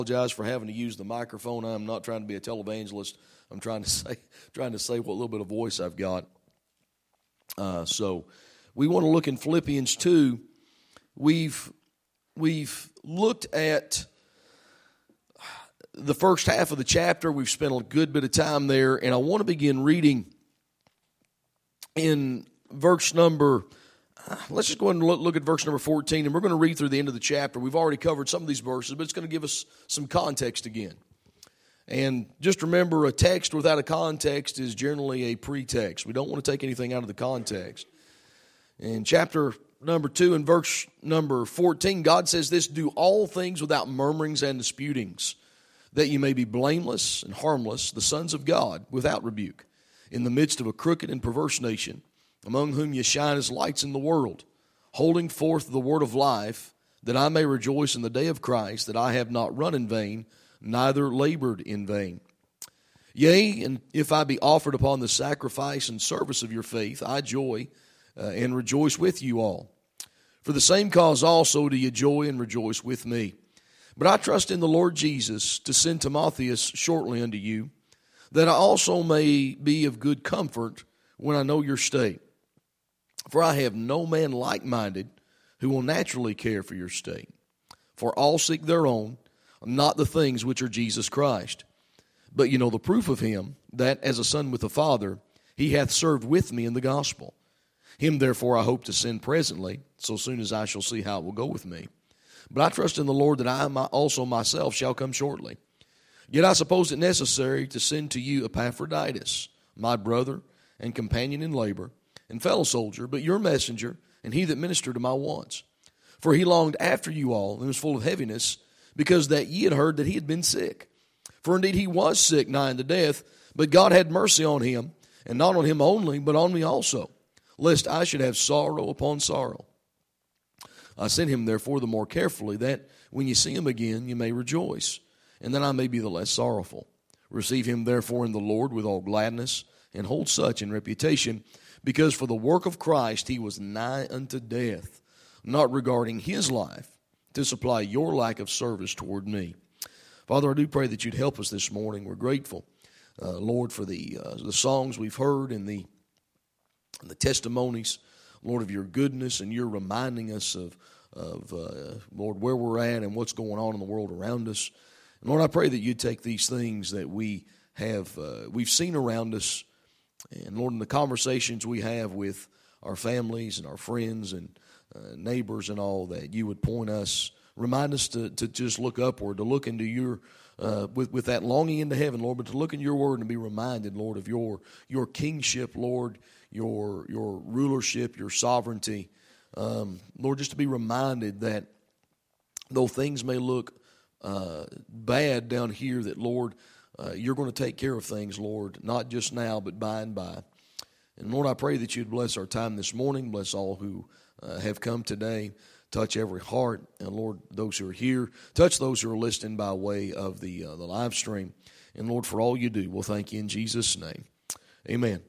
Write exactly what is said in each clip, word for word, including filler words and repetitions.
Apologize for having to use the microphone. I'm not trying to be a televangelist. I'm trying to say, trying to say what little bit of voice I've got. Uh, so, we want to look in Philippians two. We've we've looked at the first half of the chapter. We've spent a good bit of time there, and I want to begin reading in verse number. Let's just go ahead and look, look at verse number fourteen, and we're going to read through the end of the chapter. We've already covered some of these verses, but it's going to give us some context again. And just remember, a text without a context is generally a pretext. We don't want to take anything out of the context. In chapter number two and verse number fourteen, God says this, "Do all things without murmurings and disputings, that you may be blameless and harmless, the sons of God, without rebuke, in the midst of a crooked and perverse nation, among whom ye shine as lights in the world, holding forth the word of life, that I may rejoice in the day of Christ, that I have not run in vain, neither labored in vain. Yea, and if I be offered upon the sacrifice and service of your faith, I joy uh, and rejoice with you all. For the same cause also do ye joy and rejoice with me. But I trust in the Lord Jesus to send Timotheus shortly unto you, that I also may be of good comfort when I know your state. For I have no man like-minded who will naturally care for your state. For all seek their own, not the things which are Jesus Christ. But you know the proof of him, that as a son with the Father, he hath served with me in the gospel. Him therefore I hope to send presently, so soon as I shall see how it will go with me. But I trust in the Lord that I also myself shall come shortly. Yet I suppose it necessary to send to you Epaphroditus, my brother and companion in labor, and fellow soldier, but your messenger, and he that ministered to my wants. For he longed after you all, and was full of heaviness, because that ye had heard that he had been sick. For indeed he was sick, nigh unto death, but God had mercy on him, and not on him only, but on me also, lest I should have sorrow upon sorrow. I sent him therefore the more carefully, that when ye see him again, ye may rejoice, and that I may be the less sorrowful. Receive him therefore in the Lord with all gladness, and hold such in reputation, because for the work of Christ he was nigh unto death, not regarding his life, to supply your lack of service toward me." Father, I do pray that you'd help us this morning. We're grateful, uh, Lord, for the uh, the songs we've heard and the and the testimonies, Lord, of your goodness, and you're reminding us of of uh, Lord, where we're at and what's going on in the world around us. And Lord, I pray that you'd take these things that we have uh, we've seen around us, and Lord, in the conversations we have with our families and our friends and uh, neighbors and all, that you would point us, remind us to, to just look upward, to look into your, uh, with, with that longing into heaven, Lord, but to look in your word and be reminded, Lord, of your your kingship, Lord, your your rulership, your sovereignty. Um, Lord, just to be reminded that though things may look uh, bad down here, that, Lord, Uh, you're going to take care of things, Lord, not just now, but by and by. And Lord, I pray that you'd bless our time this morning, bless all who uh, have come today, touch every heart, and Lord, those who are here, touch those who are listening by way of the uh, the live stream. And Lord, for all you do, we'll thank you in Jesus' name. Amen.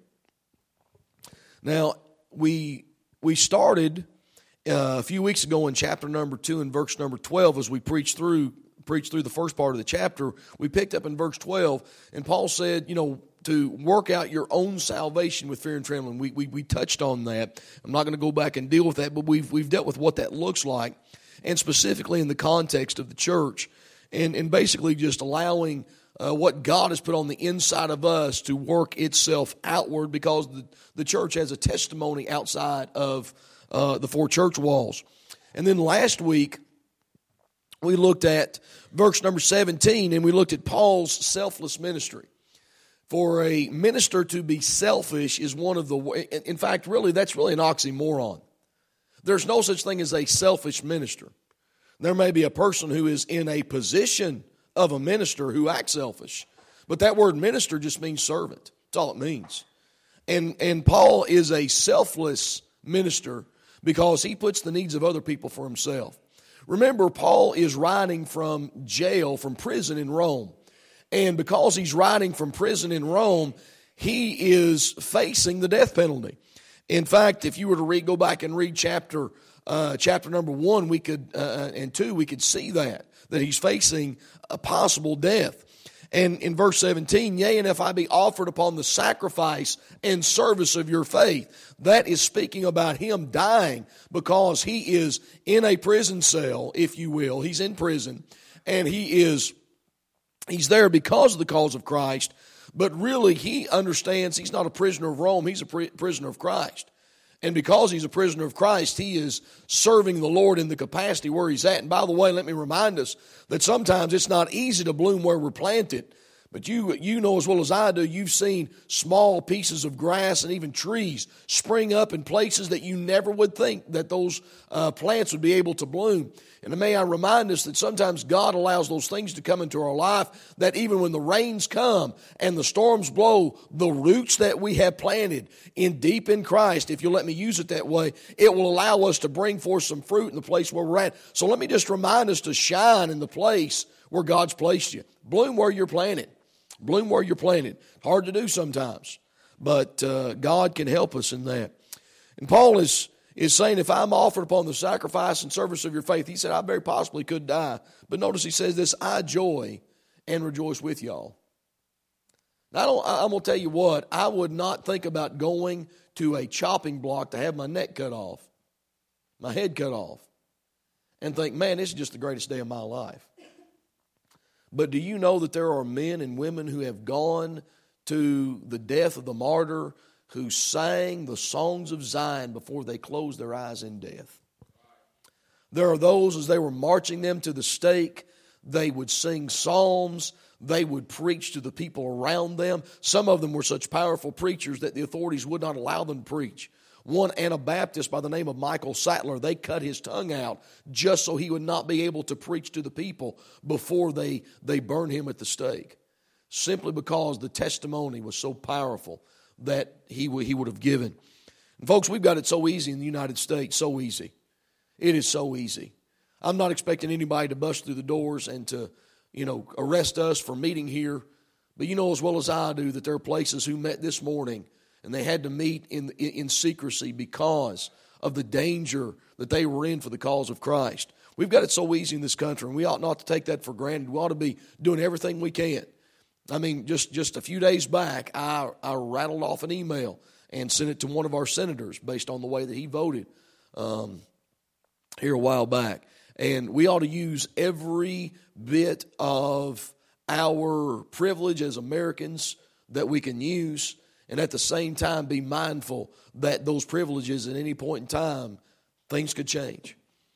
Now, we we started uh, a few weeks ago in chapter number two and verse number twelve as we preached through preached through the first part of the chapter. We picked up in verse twelve, and Paul said, you know, to work out your own salvation with fear and trembling. We we, we touched on that. I'm not going to go back and deal with that, but we've we've dealt with what that looks like, and specifically in the context of the church, and and basically just allowing uh, what God has put on the inside of us to work itself outward, because the, the church has a testimony outside of uh, the four church walls. And then last week, we looked at verse number seventeen, and we looked at Paul's selfless ministry. For a minister to be selfish is one of the, in fact, really, that's really an oxymoron. There's no such thing as a selfish minister. There may be a person who is in a position of a minister who acts selfish, but that word minister just means servant. That's all it means. And, and Paul is a selfless minister because he puts the needs of other people for himself. Remember, Paul is writing from jail, from prison in Rome. And because he's writing from prison in Rome, he is facing the death penalty. In fact, if you were to read, go back and read chapter uh, chapter number one, we could uh, and two, we could see that that he's facing a possible death. And in verse seventeen, yea, and if I be offered upon the sacrifice and service of your faith, that is speaking about him dying because he is in a prison cell, if you will. He's in prison, and he is he's there because of the cause of Christ, but really he understands he's not a prisoner of Rome, he's a pri- prisoner of Christ. And because he's a prisoner of Christ, he is serving the Lord in the capacity where he's at. And by the way, let me remind us that sometimes it's not easy to bloom where we're planted. But you you know as well as I do, you've seen small pieces of grass and even trees spring up in places that you never would think that those uh, plants would be able to bloom. And may I remind us that sometimes God allows those things to come into our life, that even when the rains come and the storms blow, the roots that we have planted in deep in Christ, if you'll let me use it that way, it will allow us to bring forth some fruit in the place where we're at. So let me just remind us to shine in the place where God's placed you. Bloom where you're planted. Bloom where you're planted. Hard to do sometimes, but uh, God can help us in that. And Paul is is saying, if I'm offered upon the sacrifice and service of your faith, he said, I very possibly could die. But notice he says this, I joy and rejoice with y'all. Now, I don't, I'm going to tell you what, I would not think about going to a chopping block to have my neck cut off, my head cut off, and think, man, this is just the greatest day of my life. But do you know that there are men and women who have gone to the death of the martyr, who sang the songs of Zion before they closed their eyes in death? There are those, as they were marching them to the stake, they would sing psalms, they would preach to the people around them. Some of them were such powerful preachers that the authorities would not allow them to preach. One Anabaptist by the name of Michael Sattler, they cut his tongue out just so he would not be able to preach to the people before they, they burned him at the stake, simply because the testimony was so powerful that he would, he would have given. And folks, we've got it so easy in the United States, so easy. It is so easy. I'm not expecting anybody to bust through the doors and to, you know, arrest us for meeting here. But you know as well as I do that there are places who met this morning and they had to meet in, in, in secrecy because of the danger that they were in for the cause of Christ. We've got it so easy in this country, and we ought not to take that for granted. We ought to be doing everything we can. I mean, just, just a few days back, I, I rattled off an email and sent it to one of our senators based on the way that he voted um, here a while back. And we ought to use every bit of our privilege as Americans that we can use, and at the same time be mindful that those privileges at any point in time, things could change.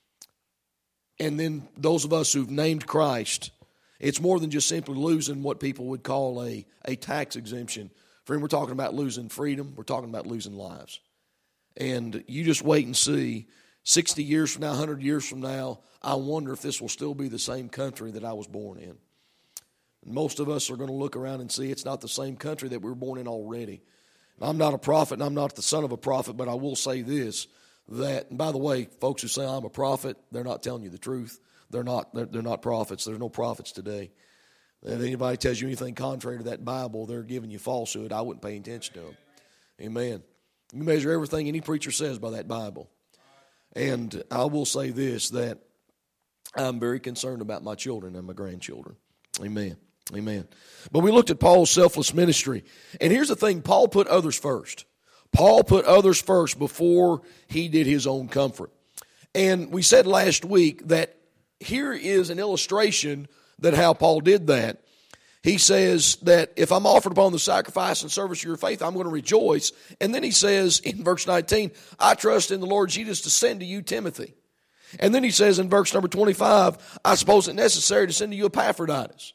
And then those of us who've named Christ, it's more than just simply losing what people would call a, a tax exemption. Friend, we're talking about losing freedom. We're talking about losing lives. And you just wait and see. sixty years from now, one hundred years from now, I wonder if this will still be the same country that I was born in. Most of us are going to look around and see it's not the same country that we were born in already. And I'm not a prophet, and I'm not the son of a prophet, but I will say this, that, and by the way, folks who say I'm a prophet, they're not telling you the truth. They're not, they're, they're not prophets. There's no prophets today. If anybody tells you anything contrary to that Bible, they're giving you falsehood. I wouldn't pay attention to them. Amen. You measure everything any preacher says by that Bible. And I will say this, that I'm very concerned about my children and my grandchildren. Amen. Amen. But we looked at Paul's selfless ministry. And here's the thing, Paul put others first. Paul put others first before he did his own comfort. And we said last week that here is an illustration that how Paul did that. He says that if I'm offered upon the sacrifice and service of your faith, I'm going to rejoice. And then he says in verse nineteen, I trust in the Lord Jesus to send to you Timothy. And then he says in verse number twenty-five, I suppose it necessary to send to you Epaphroditus.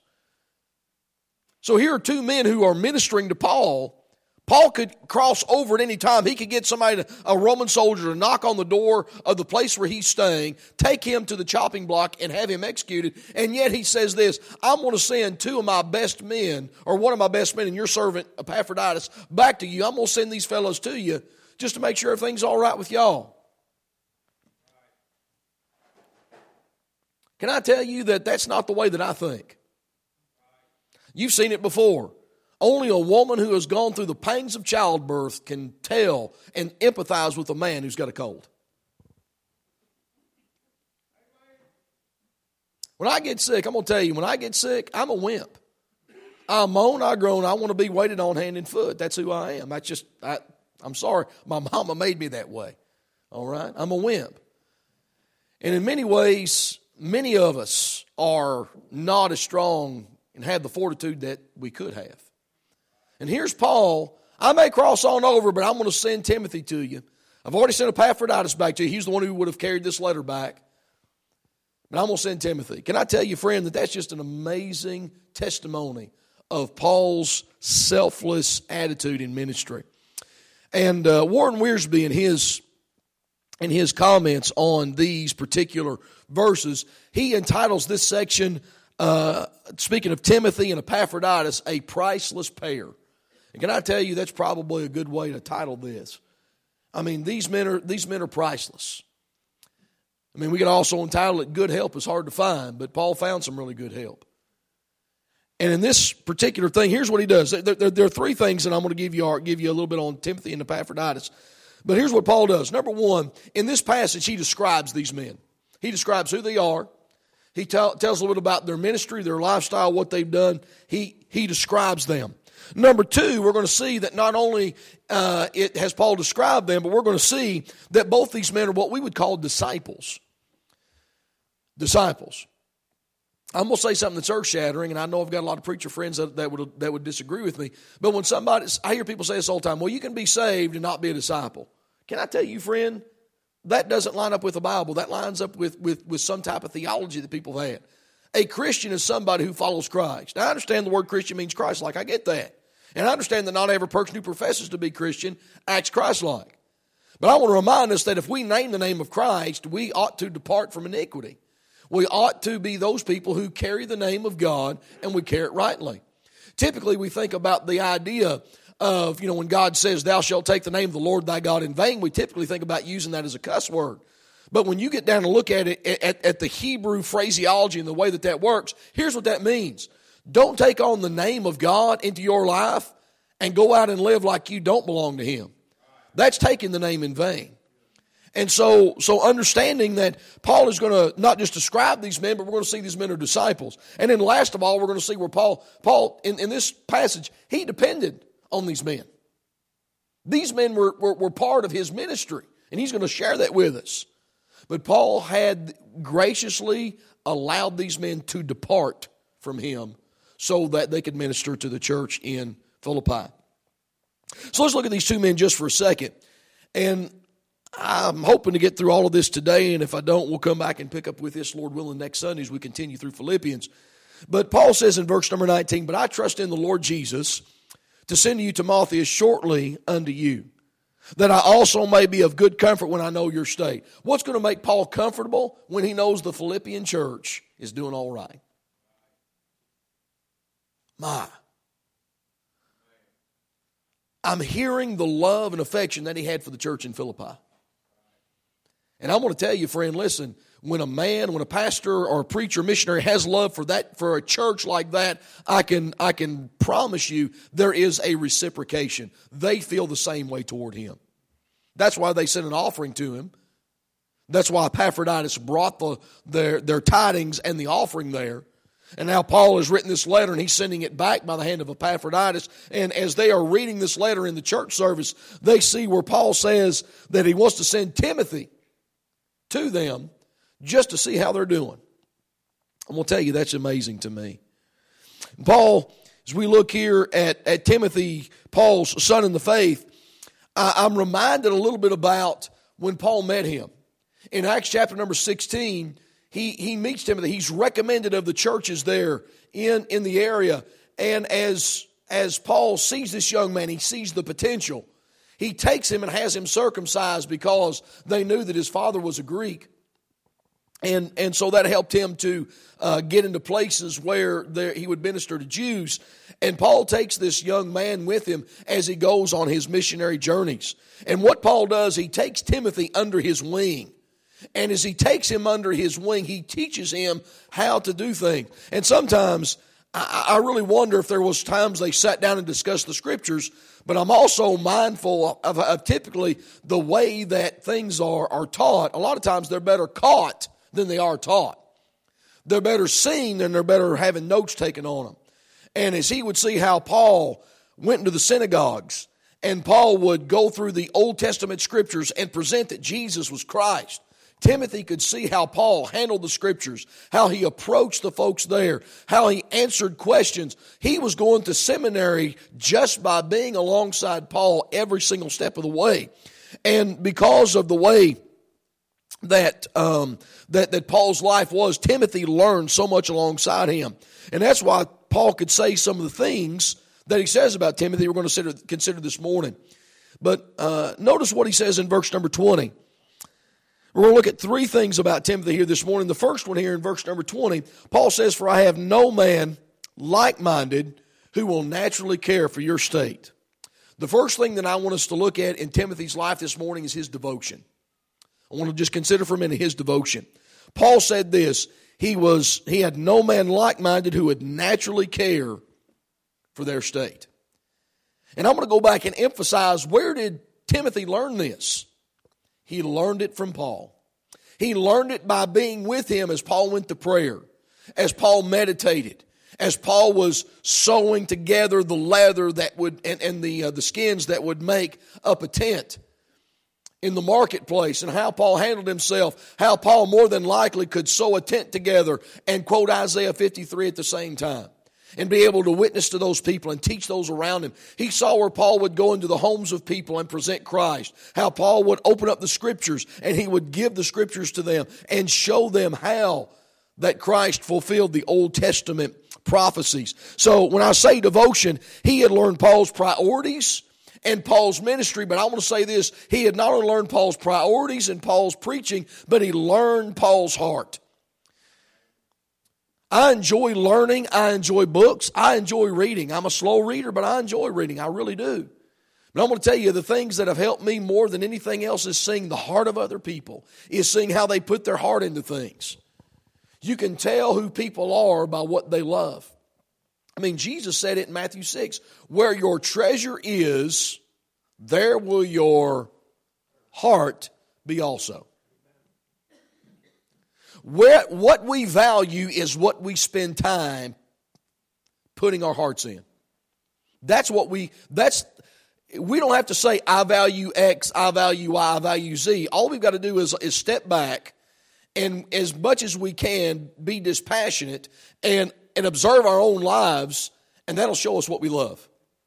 So here are two men who are ministering to Paul. Paul could cross over at any time. He could get somebody, a Roman soldier, to knock on the door of the place where he's staying, take him to the chopping block, and have him executed. And yet he says this, I'm going to send two of my best men, or one of my best men and your servant Epaphroditus, back to you. I'm going to send these fellows to you just to make sure everything's all right with y'all. Can I tell you that that's not the way that I think? You've seen it before. Only a woman who has gone through the pangs of childbirth can tell and empathize with a man who's got a cold. When I get sick, I'm going to tell you, when I get sick, I'm a wimp. I moan, I groan, I want to be waited on hand and foot. That's who I am. That's just, I, I'm sorry, my mama made me that way. All right? I'm a wimp. And in many ways, many of us are not as strong and have the fortitude that we could have. And here's Paul. I may cross on over, but I'm going to send Timothy to you. I've already sent Epaphroditus back to you. He's the one who would have carried this letter back. But I'm going to send Timothy. Can I tell you, friend, that that's just an amazing testimony of Paul's selfless attitude in ministry. And uh, Warren Wiersbe, in his, in his comments on these particular verses, he entitles this section, uh, speaking of Timothy and Epaphroditus, a priceless pair. And can I tell you, that's probably a good way to title this. I mean, these men are these men are priceless. I mean, we could also entitle it, Good Help is Hard to Find, but Paul found some really good help. And in this particular thing, here's what he does. There, there, there are three things that I'm going to give you, give you a little bit on Timothy and Epaphroditus. But here's what Paul does. Number one, in this passage, he describes these men. He describes who they are. He tell, tells a little bit about their ministry, their lifestyle, what they've done. He, he describes them. Number two, we're going to see that not only uh, it has Paul described them, but we're going to see that both these men are what we would call disciples. Disciples. I'm going to say something that's earth-shattering, and I know I've got a lot of preacher friends that, that would that would disagree with me. But when somebody, I hear people say this all the time, well, you can be saved and not be a disciple. Can I tell you, friend, that doesn't line up with the Bible. That lines up with, with, with some type of theology that people have had. A Christian is somebody who follows Christ. Now, I understand the word Christian means Christ-like. I get that. And I understand that not every person who professes to be Christian acts Christ-like. But I want to remind us that if we name the name of Christ, we ought to depart from iniquity. We ought to be those people who carry the name of God and we carry it rightly. Typically, we think about the idea of, you know, when God says, thou shalt take the name of the Lord thy God in vain, we typically think about using that as a cuss word. But when you get down and look at it, at, at the Hebrew phraseology and the way that that works, here's what that means. Don't take on the name of God into your life and go out and live like you don't belong to Him. That's taking the name in vain. And so, so understanding that Paul is going to not just describe these men, but we're going to see these men are disciples. And then last of all, we're going to see where Paul, Paul in, in this passage, he depended on these men. These men were, were, were part of his ministry, and he's going to share that with us. But Paul had graciously allowed these men to depart from him so that they could minister to the church in Philippi. So let's look at these two men just for a second. And I'm hoping to get through all of this today, and if I don't, we'll come back and pick up with this, Lord willing, next Sunday as we continue through Philippians. But Paul says in verse number nineteen, but I trust in the Lord Jesus to send to you Timotheus shortly unto you, that I also may be of good comfort when I know your state. What's going to make Paul comfortable when he knows the Philippian church is doing all right? My. I'm hearing the love and affection that he had for the church in Philippi. And I'm going to tell you, friend, listen, when a man, when a pastor or a preacher, missionary has love for that, for a church like that, I can, I can promise you there is a reciprocation. They feel the same way toward him. That's why they sent an offering to him. That's why Epaphroditus brought the, their, their tidings and the offering there. And now Paul has written this letter, and he's sending it back by the hand of Epaphroditus. And as they are reading this letter in the church service, they see where Paul says that he wants to send Timothy to them just to see how they're doing. I'm going to tell you, that's amazing to me. Paul, as we look here at, at Timothy, Paul's son in the faith, I, I'm reminded a little bit about when Paul met him. In Acts chapter number sixteen, He he meets Timothy. He's recommended of the churches there in, in the area. And as, as Paul sees this young man, he sees the potential. He takes him and has him circumcised because they knew that his father was a Greek. And, and so that helped him to uh, get into places where there, he would minister to Jews. And Paul takes this young man with him as he goes on his missionary journeys. And what Paul does, he takes Timothy under his wing. And as he takes him under his wing, he teaches him how to do things. And sometimes I, I really wonder if there was times they sat down and discussed the scriptures, but I'm also mindful of, of typically the way that things are, are taught. A lot of times they're better caught than they are taught. They're better seeing than they're better having notes taken on them. And as he would see how Paul went into the synagogues, and Paul would go through the Old Testament scriptures and present that Jesus was Christ, Timothy could see how Paul handled the scriptures, how he approached the folks there, how he answered questions. He was going to seminary just by being alongside Paul every single step of the way. And because of the way that um, that, that Paul's life was, Timothy learned so much alongside him. And that's why Paul could say some of the things that he says about Timothy we're going to consider, consider this morning. But uh, notice what he says in verse number twenty. We're going to look at three things about Timothy here this morning. The first one here in verse number twenty, Paul says, "For I have no man like-minded who will naturally care for your state." The first thing that I want us to look at in Timothy's life this morning is his devotion. I want to just consider for a minute his devotion. Paul said this, he was he had no man like-minded who would naturally care for their state. And I'm going to go back and emphasize, where did Timothy learn this? He learned it from Paul. He learned it by being with him as Paul went to prayer, as Paul meditated, as Paul was sewing together the leather that would and, and the uh, the skins that would make up a tent in the marketplace, and how Paul handled himself, how Paul more than likely could sew a tent together and quote Isaiah fifty-three at the same time, and be able to witness to those people and teach those around him. He saw where Paul would go into the homes of people and present Christ, how Paul would open up the scriptures and he would give the scriptures to them and show them how that Christ fulfilled the Old Testament prophecies. So when I say devotion, he had learned Paul's priorities and Paul's ministry, but I want to say this, he had not only learned Paul's priorities and Paul's preaching, but he learned Paul's heart. I enjoy learning. I enjoy books. I enjoy reading. I'm a slow reader, but I enjoy reading. I really do. But I'm going to tell you, the things that have helped me more than anything else is seeing the heart of other people, is seeing how they put their heart into things. You can tell who people are by what they love. I mean, Jesus said it in Matthew six, "Where your treasure is, there will your heart be also." Where, what we value is what we spend time putting our hearts in. That's what we, that's, we don't have to say, I value X, I value Y, I value Z. All we've got to do is, is step back and as much as we can be dispassionate and, and observe our own lives, and that'll show us what we love.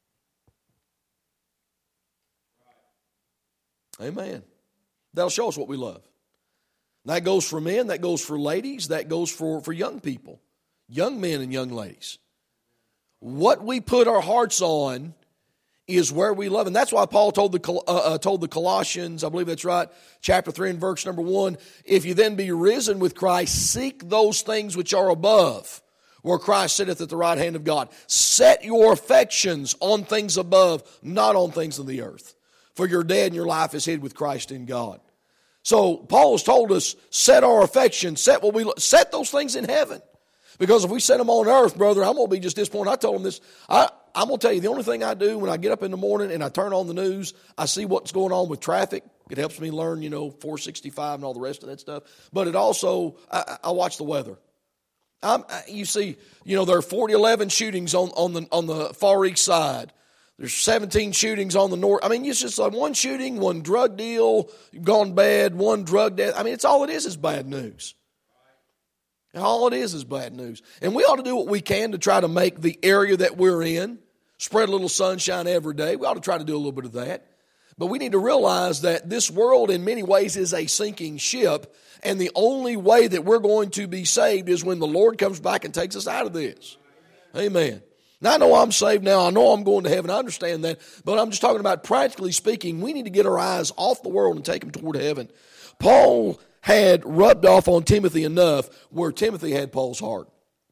Amen. That'll show us what we love. That goes for men, that goes for ladies, that goes for, for young people, young men and young ladies. What we put our hearts on is where we love. And that's why Paul told the, uh, uh, told the Colossians, I believe that's right, chapter three and verse number one, "If you then be risen with Christ, seek those things which are above, where Christ sitteth at the right hand of God. Set your affections on things above, not on things of the earth. For you're dead and your life is hid with Christ in God." So Paul has told us, set our affections, set what we set those things in heaven. Because if we set them on earth, brother, I'm going to be just disappointed. I told him this. I, I'm going to tell you, the only thing I do when I get up in the morning and I turn on the news, I see what's going on with traffic. It helps me learn, you know, four sixty-five and all the rest of that stuff. But it also, I, I watch the weather. I'm, you see, you know, there are forty eleven shootings on, on the on the far east side. There's seventeen shootings on the north. I mean, it's just like one shooting, one drug deal gone bad, one drug death. I mean, it's all it is is bad news. All it is is bad news. And we ought to do what we can to try to make the area that we're in spread a little sunshine every day. We ought to try to do a little bit of that. But we need to realize that this world in many ways is a sinking ship, and the only way that we're going to be saved is when the Lord comes back and takes us out of this. Amen. Now, I know I'm saved now. I know I'm going to heaven. I understand that. But I'm just talking about practically speaking, we need to get our eyes off the world and take them toward heaven. Paul had rubbed off on Timothy enough where Timothy had Paul's heart.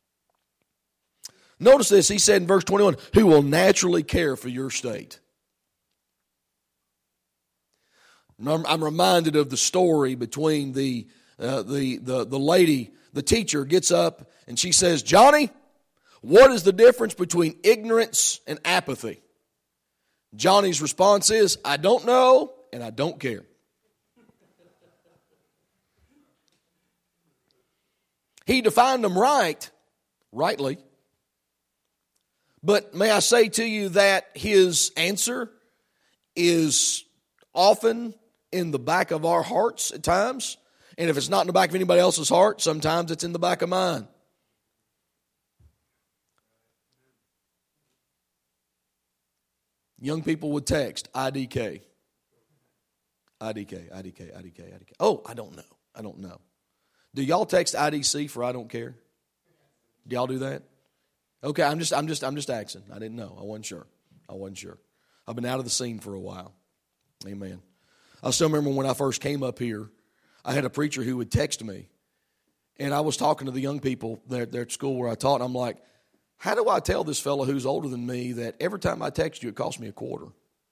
Notice this. He said in verse twenty-one, "Who will naturally care for your state." I'm reminded of the story between the, uh, the, the, the lady, the teacher gets up and she says, "Johnny, what is the difference between ignorance and apathy?" Johnny's response is, "I don't know and I don't care." He defined them right, rightly. But may I say to you that his answer is often in the back of our hearts at times. And if it's not in the back of anybody else's heart, sometimes it's in the back of mine. Young people would text I D K. I D K, I D K, I D K, I D K. Oh, I don't know. I don't know. Do y'all text I D C for I don't care? Do y'all do that? Okay, I'm just I'm just I'm just asking. I didn't know. I wasn't sure. I wasn't sure. I've been out of the scene for a while. Amen. I still remember when I first came up here, I had a preacher who would text me. And I was talking to the young people there, there at school where I taught, and I'm like, how do I tell this fellow who's older than me that every time I text you, it costs me a quarter?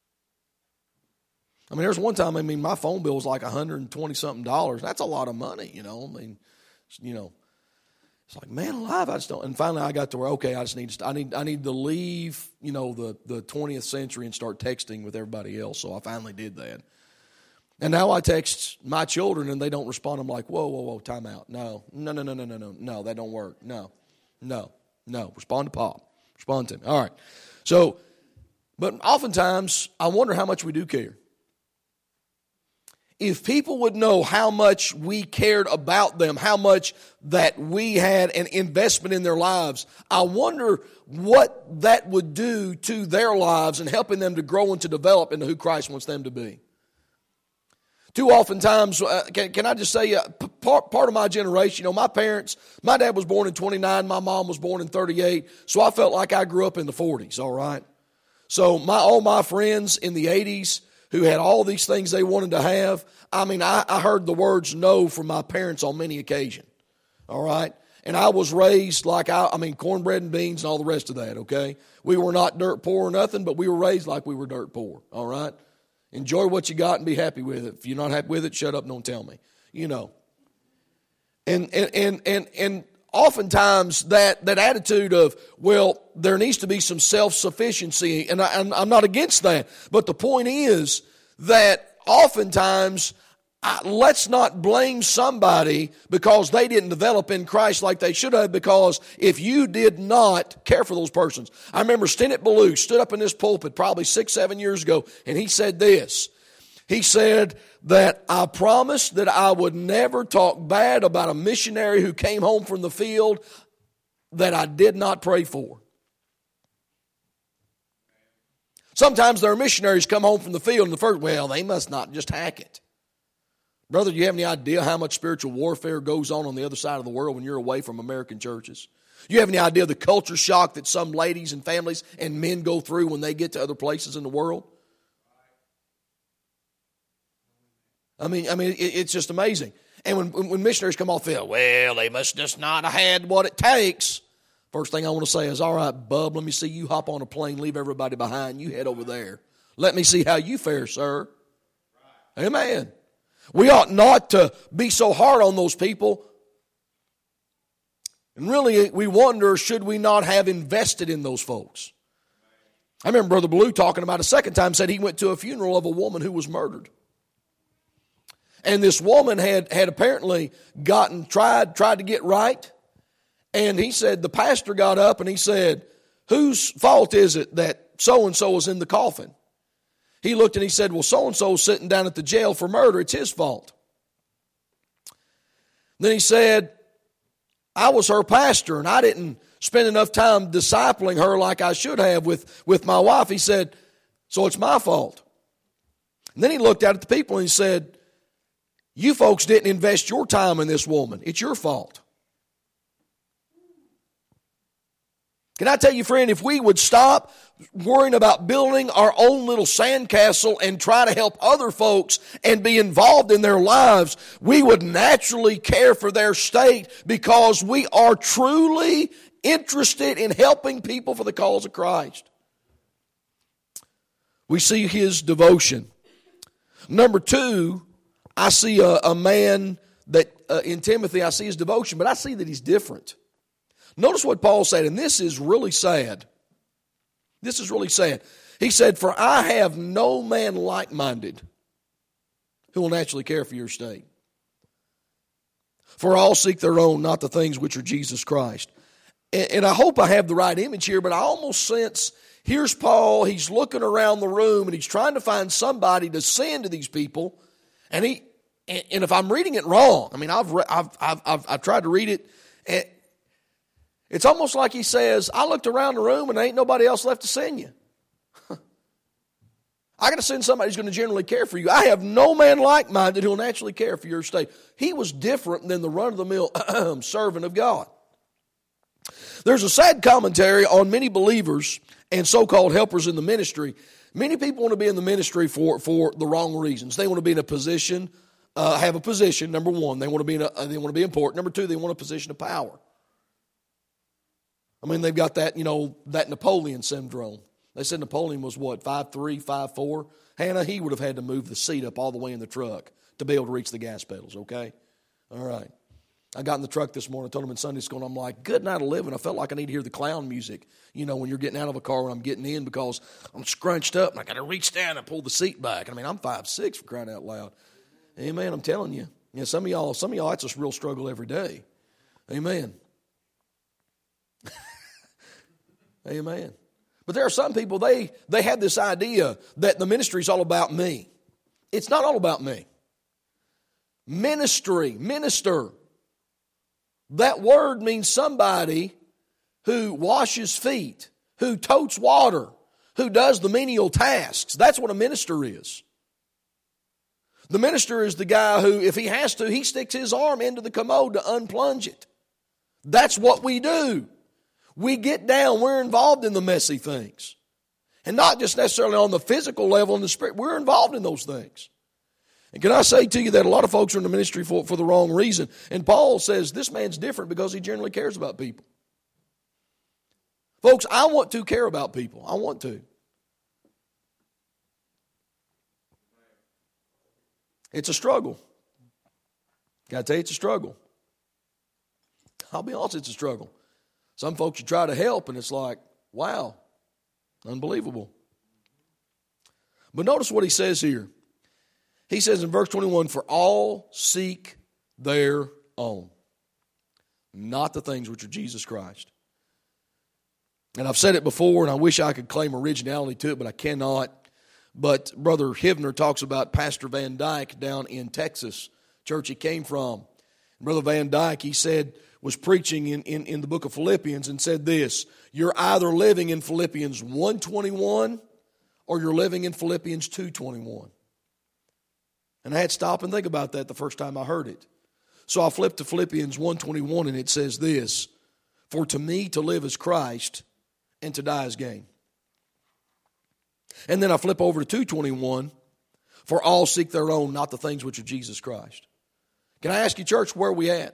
I mean, there's one time, I mean, my phone bill was like one hundred twenty something dollars. That's a lot of money, you know. I mean, you know, it's like, man alive, I just don't. And finally I got to where, okay, I just need to, I need, I need to leave, you know, the, the twentieth century and start texting with everybody else. So I finally did that. And now I text my children and they don't respond. I'm like, whoa, whoa, whoa, time out. No, no, no, no, no, no, no, no, that don't work. No, no, no. Respond to Pop. Respond to him. All right. So, but oftentimes I wonder how much we do care. If people would know how much we cared about them, how much that we had an investment in their lives, I wonder what that would do to their lives and helping them to grow and to develop into who Christ wants them to be. Too oftentimes, uh, can, can I just say, uh, part, part of my generation, you know, my parents, my dad was born in twenty-nine, my mom was born in thirty-eight, so I felt like I grew up in the forties, all right? So my all my friends in the eighties who had all these things they wanted to have, I mean, I, I heard the words no from my parents on many occasions, all right? And I was raised like, I, I mean, cornbread and beans and all the rest of that, okay? We were not dirt poor or nothing, but we were raised like we were dirt poor, all right? Enjoy what you got and be happy with it. If you're not happy with it, shut up and don't tell me, you know. And and and and, and oftentimes that, that attitude of, well, there needs to be some self-sufficiency, and I, I'm, I'm not against that. But the point is that oftentimes, I, let's not blame somebody because they didn't develop in Christ like they should have, because if you did not care for those persons. I remember Stennett Ballou stood up in this pulpit probably six, seven years ago, and he said this. He said that I promised that I would never talk bad about a missionary who came home from the field that I did not pray for. Sometimes there are missionaries come home from the field and the first, well, they must not just hack it. Brother, do you have any idea how much spiritual warfare goes on on the other side of the world when you're away from American churches? Do you have any idea the culture shock that some ladies and families and men go through when they get to other places in the world? I mean, I mean, it, it's just amazing. And when, when missionaries come off the field, well, they must just not have had what it takes. First thing I want to say is, all right, bub, let me see you hop on a plane, leave everybody behind, you head over there. Let me see how you fare, sir. Right. Amen. We ought not to be so hard on those people. And really, we wonder, should we not have invested in those folks? I remember Brother Ballou talking about a second time, said he went to a funeral of a woman who was murdered. And this woman had, had apparently gotten, tried, tried to get right. And he said, the pastor got up and he said, whose fault is it that so-and-so is in the coffin? He looked and he said, well, so-and-so is sitting down at the jail for murder. It's his fault. Then he said, I was her pastor and I didn't spend enough time discipling her like I should have with, with my wife. He said, so it's my fault. And then he looked out at the people and he said, you folks didn't invest your time in this woman. It's your fault. Can I tell you, friend, if we would stop worrying about building our own little sandcastle and try to help other folks and be involved in their lives, we would naturally care for their state because we are truly interested in helping people for the cause of Christ. We see his devotion. Number two, I see a, a man that uh, in Timothy, I see his devotion, but I see that he's different. Notice what Paul said, and this is really sad. This is really sad. He said, for I have no man like-minded who will naturally care for your state. For all seek their own, not the things which are Jesus Christ. And, and I hope I have the right image here, but I almost sense, here's Paul, he's looking around the room and he's trying to find somebody to send to these people. And he, and, and if I'm reading it wrong, I mean, I've, re, I've, I've, I've, I've tried to read it, and it's almost like he says, I looked around the room and there ain't nobody else left to send you. I got to send somebody who's going to generally care for you. I have no man like-minded who will naturally care for your state. He was different than the run-of-the-mill servant of God. There's a sad commentary on many believers and so-called helpers in the ministry. Many people want to be in the ministry for, for the wrong reasons. They want to be in a position, uh, have a position, number one. They want to be in a, they want to be important. Number two, they want a position of power. I mean, they've got that, you know, that Napoleon syndrome. They said Napoleon was what, five three, five four? Hannah, he would have had to move the seat up all the way in the truck to be able to reach the gas pedals, okay? All right. I got in the truck this morning, told him in Sunday school, and I'm like, good night of living. I felt like I need to hear the clown music, you know, when you're getting out of a car when I'm getting in, because I'm scrunched up and I got to reach down and pull the seat back. I mean, I'm five six for crying out loud. Amen, I'm telling you. Yeah, some of y'all, some of y'all, that's a real struggle every day. Amen. Amen. But there are some people, they, they have this idea that the ministry is all about me. It's not all about me. Ministry, minister, that word means somebody who washes feet, who totes water, who does the menial tasks. That's what a minister is. The minister is the guy who, if he has to, he sticks his arm into the commode to unplunge it. That's what we do. We get down, we're involved in the messy things. And not just necessarily on the physical level in the spirit, we're involved in those things. And can I say to you that a lot of folks are in the ministry for, for the wrong reason. And Paul says this man's different because he generally cares about people. Folks, I want to care about people. I want to. It's a struggle. Got to tell you, it's a struggle. I'll be honest, it's a struggle. Some folks you try to help and it's like, wow, unbelievable. But notice what he says here. He says in verse twenty-one, for all seek their own, not the things which are Jesus Christ. And I've said it before, and I wish I could claim originality to it, but I cannot. But Brother Hivner talks about Pastor Van Dyke down in Texas, church he came from. Brother Van Dyke, he said, was preaching in, in, in the book of Philippians and said this, you're either living in Philippians one twenty-one or you're living in Philippians two twenty-one. And I had to stop and think about that the first time I heard it. So I flipped to Philippians one twenty-one and it says this, for to me to live is Christ and to die is gain. And then I flip over to two twenty-one, for all seek their own, not the things which are Jesus Christ. Can I ask you, church, where are we at?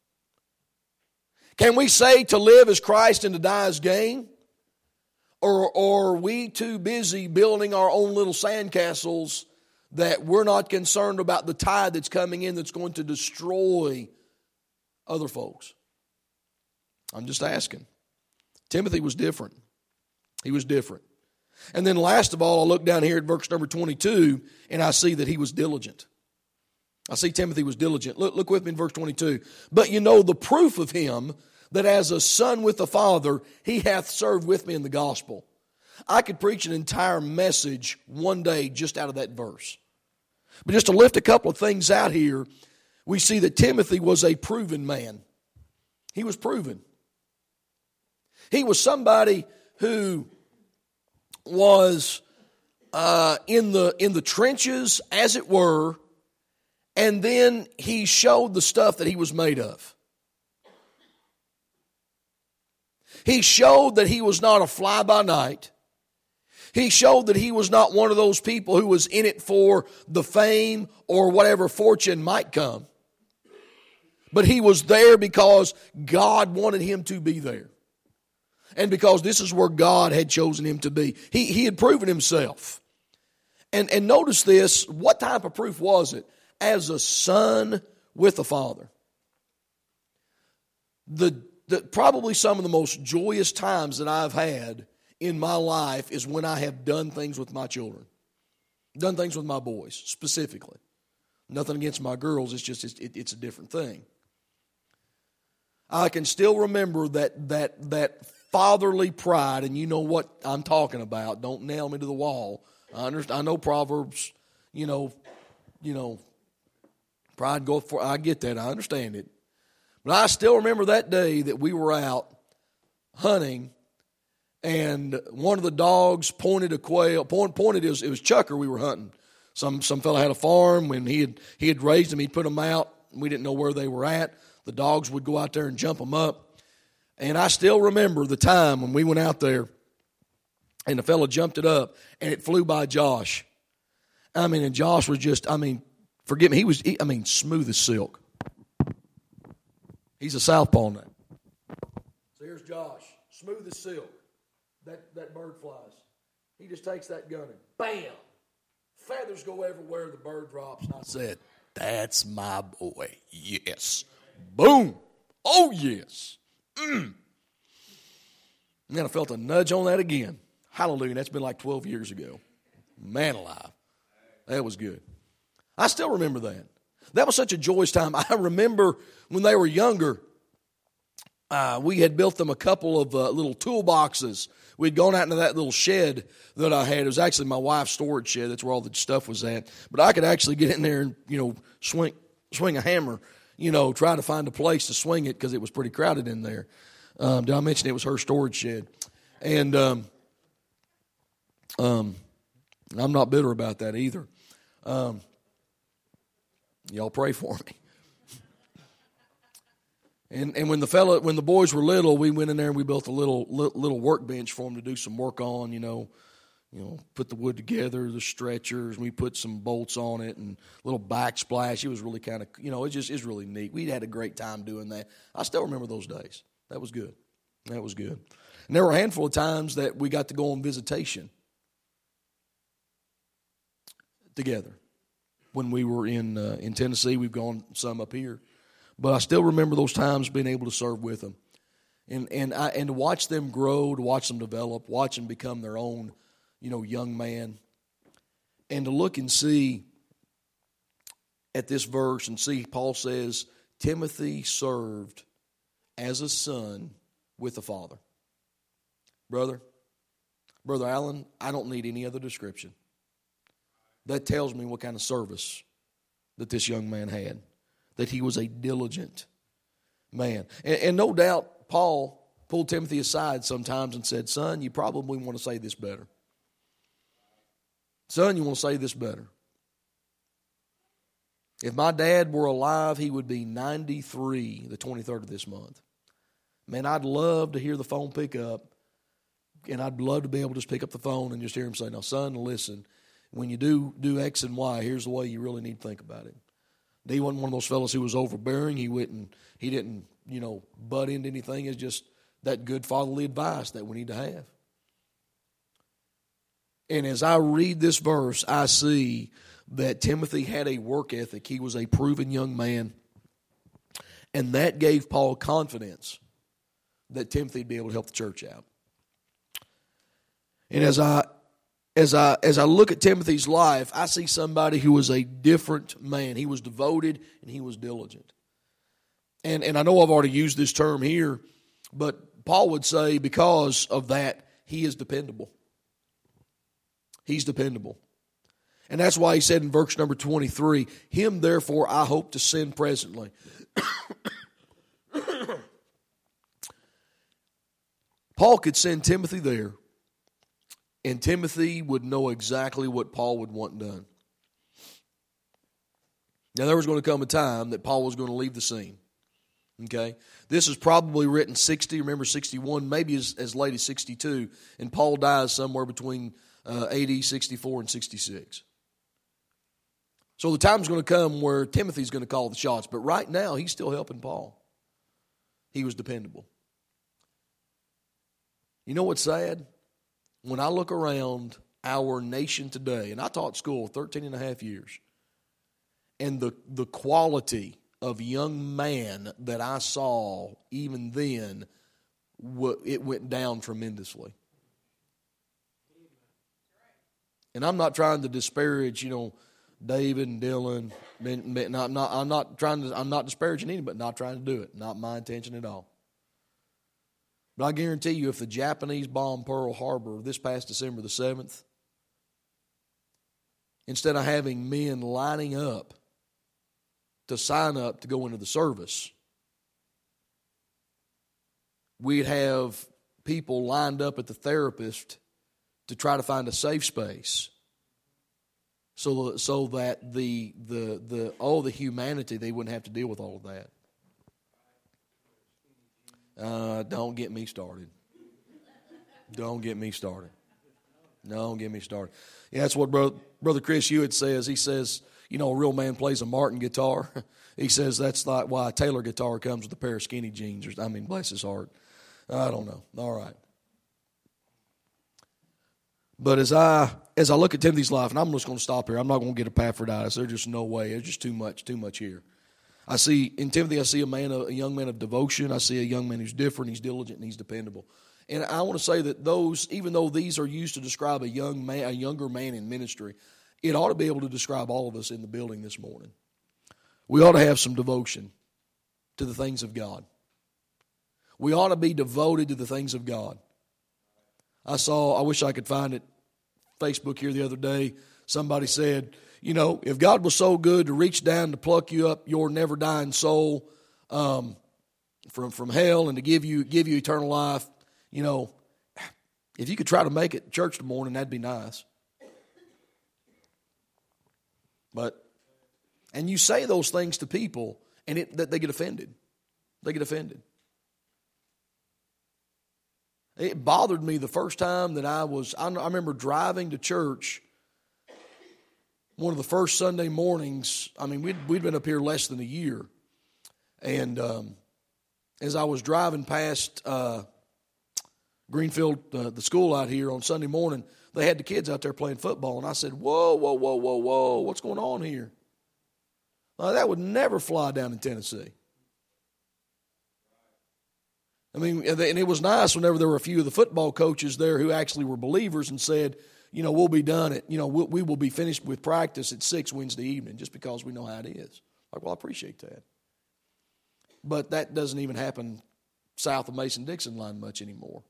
Can we say to live is Christ and to die is gain? Or, or are we too busy building our own little sandcastles that we're not concerned about the tide that's coming in that's going to destroy other folks? I'm just asking. Timothy was different. He was different. And then last of all, I look down here at verse number twenty-two, and I see that he was diligent. I see Timothy was diligent. Look, look with me in verse twenty-two. But you know the proof of him, that as a son with the Father, he hath served with me in the gospel. I could preach an entire message one day just out of that verse. But just to lift a couple of things out here, we see that Timothy was a proven man. He was proven. He was somebody who was uh, in the in the trenches, as it were, and then he showed the stuff that he was made of. He showed that he was not a fly-by-night. He showed that he was not one of those people who was in it for the fame or whatever fortune might come. But he was there because God wanted him to be there. And because this is where God had chosen him to be. He, he had proven himself. And, and notice this, what type of proof was it? As a son with a father. The, the probably some of the most joyous times that I've had in my life is when I have done things with my children. Done things with my boys, specifically. Nothing against my girls, it's just it's, it, it's a different thing. I can still remember that that that fatherly pride, and you know what I'm talking about. Don't nail me to the wall. I understand. I know Proverbs, you know, you know, pride goeth for. I get that. I understand it. But I still remember that day that we were out hunting, and one of the dogs pointed a quail. Point, pointed it was, it was Chucker we were hunting. Some some fella had a farm. When he had he had raised them, he'd put them out. We didn't know where they were at. The dogs would go out there and jump them up. And I still remember the time when we went out there and the fella jumped it up and it flew by Josh. I mean, and Josh was just, I mean, forgive me, he was, he, I mean, smooth as silk. He's a southpaw now. So here's Josh, smooth as silk. That, that bird flies. He just takes that gun and bam, feathers go everywhere, the bird drops. And I said, that's my boy, yes. Boom. Oh, yes. Mm. And then I felt a nudge on that again. Hallelujah. That's been like twelve years ago. Man alive. That was good. I still remember that. That was such a joyous time. I remember when they were younger, uh, we had built them a couple of uh, little toolboxes. We'd gone out into that little shed that I had. It was actually my wife's storage shed. That's where all the stuff was at. But I could actually get in there and, you know, swing swing a hammer, you know, try to find a place to swing it because it was pretty crowded in there. Um, did I mention it was her storage shed? And um, um, I'm not bitter about that either. Um, y'all pray for me. And and when the fella, when the boys were little, we went in there and we built a little little workbench for them to do some work on. You know, you know, put the wood together, the stretchers. And we put some bolts on it and a little backsplash. It was really kind of, you know, it just is really neat. We had a great time doing that. I still remember those days. That was good. That was good. And there were a handful of times that we got to go on visitation together. When we were in uh, in Tennessee, we've gone some up here. But I still remember those times being able to serve with them. And and I and to watch them grow, to watch them develop, watch them become their own, you know, young man. And to look and see at this verse and see Paul says, Timothy served as a son with the Father. Brother, Brother Allen, I don't need any other description. That tells me what kind of service that this young man had. That he was a diligent man. And, and no doubt Paul pulled Timothy aside sometimes and said, son, you probably want to say this better. Son, you want to say this better. If my dad were alive, he would be ninety-three the twenty-third of this month. Man, I'd love to hear the phone pick up, and I'd love to be able to just pick up the phone and just hear him say, now, son, listen, when you do do X and Y, here's the way you really need to think about it. He wasn't one of those fellows who was overbearing. He wouldn't, he didn't, you know, butt into anything. It's just that good fatherly advice that we need to have. And as I read this verse, I see that Timothy had a work ethic. He was a proven young man. And that gave Paul confidence that Timothy would be able to help the church out. And as I As I as I look at Timothy's life, I see somebody who was a different man. He was devoted and he was diligent. And and I know I've already used this term here, but Paul would say because of that, he is dependable. He's dependable. And that's why he said in verse number twenty-three, him therefore I hope to send presently. Paul could send Timothy there. And Timothy would know exactly what Paul would want done. Now, there was going to come a time that Paul was going to leave the scene. Okay? This is probably written sixty, remember sixty-one, maybe as, as late as sixty-two. And Paul dies somewhere between uh, A D sixty-four and sixty-six. So the time's going to come where Timothy's going to call the shots. But right now, he's still helping Paul. He was dependable. You know what's sad? When I look around our nation today, and I taught school thirteen and a half years, and the, the quality of young man that I saw even then, it went down tremendously. And I'm not trying to disparage, you know, David and Dylan. Been, been, I'm not. I'm not trying to. I'm not disparaging anybody. Not trying to do it. Not my intention at all. But I guarantee you, if the Japanese bombed Pearl Harbor this past December the seventh, instead of having men lining up to sign up to go into the service, we'd have people lined up at the therapist to try to find a safe space, so so that the the the all the humanity, they wouldn't have to deal with all of that. Uh, don't get me started. Don't get me started. Don't get me started. Yeah, that's what brother, brother Chris Hewitt says. He says, you know, a real man plays a Martin guitar. He says that's like why a Taylor guitar comes with a pair of skinny jeans. Or, I mean, bless his heart. I don't know. All right. But as I as I look at Timothy's life, and I'm just going to stop here. I'm not going to get Epaphroditus. There's just no way. There's just too much, too much here. I see in Timothy, I see a man, a young man of devotion. I see a young man who's different, he's diligent, and he's dependable. And I want to say that those, even though these are used to describe a young man, a younger man in ministry, it ought to be able to describe all of us in the building this morning. We ought to have some devotion to the things of God. We ought to be devoted to the things of God. I saw, I wish I could find it, Facebook here the other day, somebody said, you know, if God was so good to reach down to pluck you up, your never dying soul um, from from hell and to give you give you eternal life, you know, if you could try to make it to church in the morning, that'd be nice. But and you say those things to people, and it that they get offended. They get offended. It bothered me the first time that I was. I, I remember driving to church. One of the first Sunday mornings, I mean, we'd, we'd been up here less than a year. And um, as I was driving past uh, Greenfield, uh, the school out here on Sunday morning, they had the kids out there playing football. And I said, whoa, whoa, whoa, whoa, whoa, what's going on here? Now, that would never fly down in Tennessee. I mean, and it was nice whenever there were a few of the football coaches there who actually were believers and said, you know, we'll be done at, you know, we'll, we will be finished with practice at six Wednesday evening just because we know how it is. Like, well, I appreciate that. But that doesn't even happen south of Mason-Dixon line much anymore.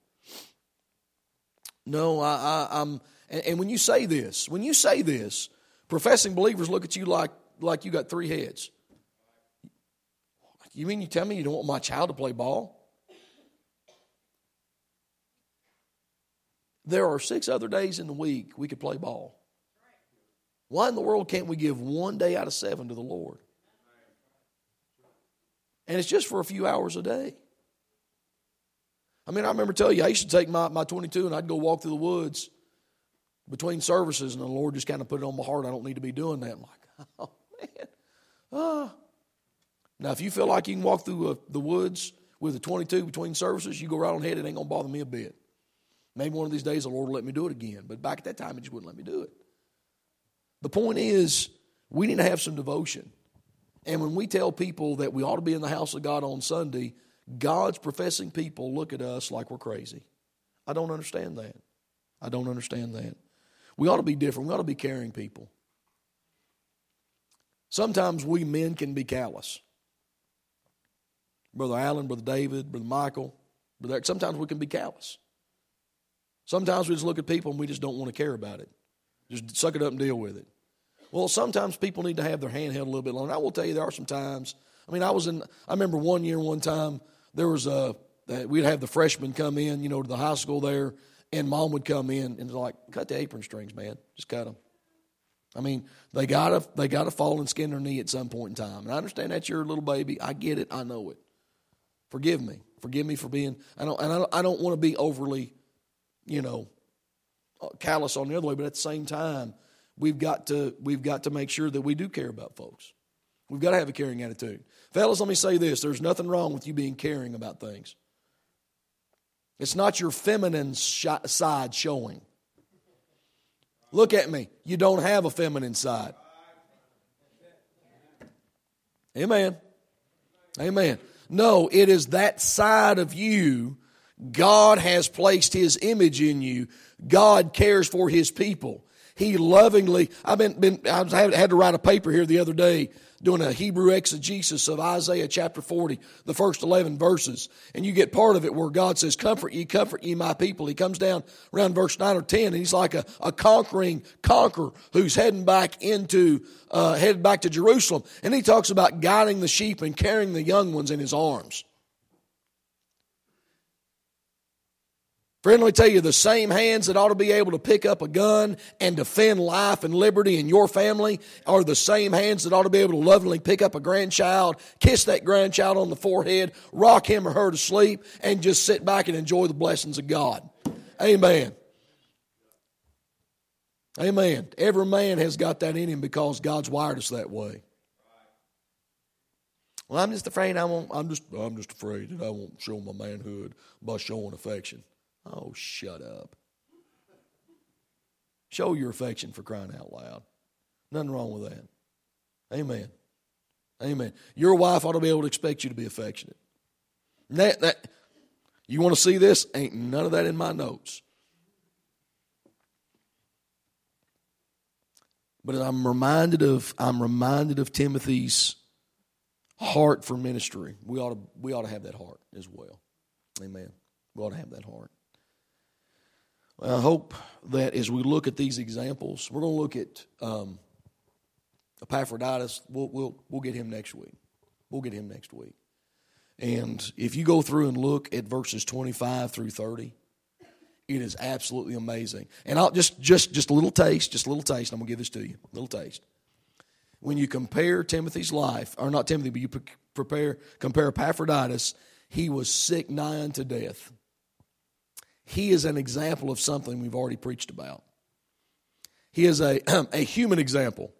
No, I, I, I'm, and, and when you say this, when you say this, professing believers look at you like, like you got three heads. You mean you tell me you don't want my child to play ball? There are six other days in the week we could play ball. Why in the world can't we give one day out of seven to the Lord? And it's just for a few hours a day. I mean, I remember telling you, I used to take my, my twenty-two and I'd go walk through the woods between services, and the Lord just kind of put it on my heart, I don't need to be doing that. I'm like, oh, man. Ah. Now, if you feel like you can walk through a, the woods with a twenty-two between services, you go right on ahead. It ain't going to bother me a bit. Maybe one of these days the Lord will let me do it again. But back at that time, He just wouldn't let me do it. The point is, we need to have some devotion. And when we tell people that we ought to be in the house of God on Sunday, God's professing people look at us like we're crazy. I don't understand that. I don't understand that. We ought to be different. We ought to be caring people. Sometimes we men can be callous. Brother Allen, Brother David, Brother Michael, Brother Eric, sometimes we can be callous. Sometimes we just look at people and we just don't want to care about it. Just suck it up and deal with it. Well, sometimes people need to have their hand held a little bit longer. I will tell you, there are some times. I mean, I was in. I remember one year, one time, there was a. We'd have the freshmen come in, you know, to the high school there, and Mom would come in and like, cut the apron strings, man, just cut them. I mean, they gotta they gotta fall and skin their knee at some point in time. And I understand that's your little baby. I get it. I know it. Forgive me. Forgive me for being. I don't. And I don't, I don't want to be overly, you know, callous on the other way, but at the same time, we've got to we've got to make sure that we do care about folks. We've got to have a caring attitude. Fellas, let me say this. There's nothing wrong with you being caring about things. It's not your feminine sh- side showing. Look at me. You don't have a feminine side. Amen. Amen. No, it is that side of you. God has placed His image in you. God cares for His people. He lovingly, I've been, been I had, had to write a paper here the other day doing a Hebrew exegesis of Isaiah chapter forty, the first eleven verses. And you get part of it where God says, comfort ye, comfort ye, my people. He comes down around verse nine or ten, and he's like a, a conquering conqueror who's heading back into, uh, headed back to Jerusalem. And he talks about guiding the sheep and carrying the young ones in his arms. Friend, let me tell you, the same hands that ought to be able to pick up a gun and defend life and liberty in your family are the same hands that ought to be able to lovingly pick up a grandchild, kiss that grandchild on the forehead, rock him or her to sleep, and just sit back and enjoy the blessings of God. Amen. Amen. Every man has got that in him because God's wired us that way. Well, I'm just afraid I won't, I'm just, I'm just afraid that I won't show my manhood by showing affection. Oh, shut up. Show your affection, for crying out loud. Nothing wrong with that. Amen. Amen. Your wife ought to be able to expect you to be affectionate. That, that, you want to see this? Ain't none of that in my notes. But I'm reminded of I'm reminded of Timothy's heart for ministry. We ought to we ought to have that heart as well. Amen. We ought to have that heart. I hope that as we look at these examples, we're going to look at um, Epaphroditus. We'll, we'll, we'll get him next week. We'll get him next week. And if you go through and look at verses twenty-five through thirty, it is absolutely amazing. And I'll just, just, just a little taste, just a little taste. I'm going to give this to you, a little taste. When you compare Timothy's life, or not Timothy, but you prepare, compare Epaphroditus, he was sick nigh unto death. He is an example of something we've already preached about. He is a, a human example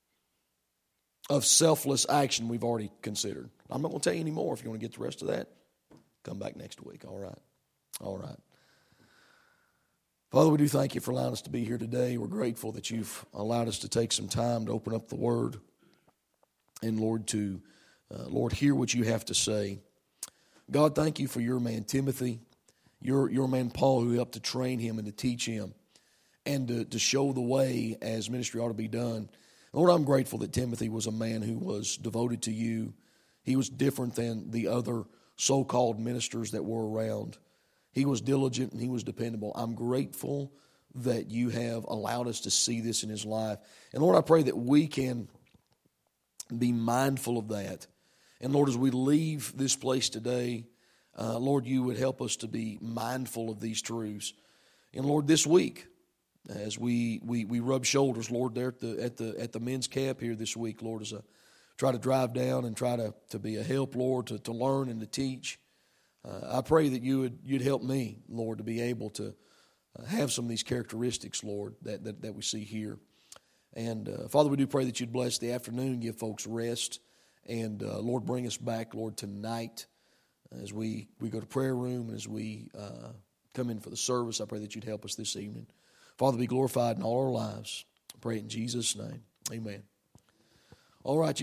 of selfless action we've already considered. I'm not going to tell you any more. If you want to get the rest of that, come back next week. All right. All right. Father, we do thank you for allowing us to be here today. We're grateful that you've allowed us to take some time to open up the Word and, Lord, to, uh, Lord, hear what you have to say. God, thank you for your man Timothy. Your, your man Paul, who helped to train him and to teach him and to, to show the way as ministry ought to be done. Lord, I'm grateful that Timothy was a man who was devoted to you. He was different than the other so-called ministers that were around. He was diligent and he was dependable. I'm grateful that you have allowed us to see this in his life. And Lord, I pray that we can be mindful of that. And Lord, as we leave this place today, Uh, Lord, you would help us to be mindful of these truths. And Lord, this week, as we, we, we rub shoulders, Lord, there at the at the at the men's camp here this week, Lord, as I try to drive down and try to, to be a help, Lord, to, to learn and to teach. Uh, I pray that you would you'd help me, Lord, to be able to uh, have some of these characteristics, Lord, that that, that we see here. And uh, Father, we do pray that you'd bless the afternoon, give folks rest, and uh, Lord, bring us back, Lord, tonight. As we, we go to prayer room and as we uh, come in for the service, I pray that you'd help us this evening. Father, be glorified in all our lives. I pray it in Jesus' name. Amen. All right.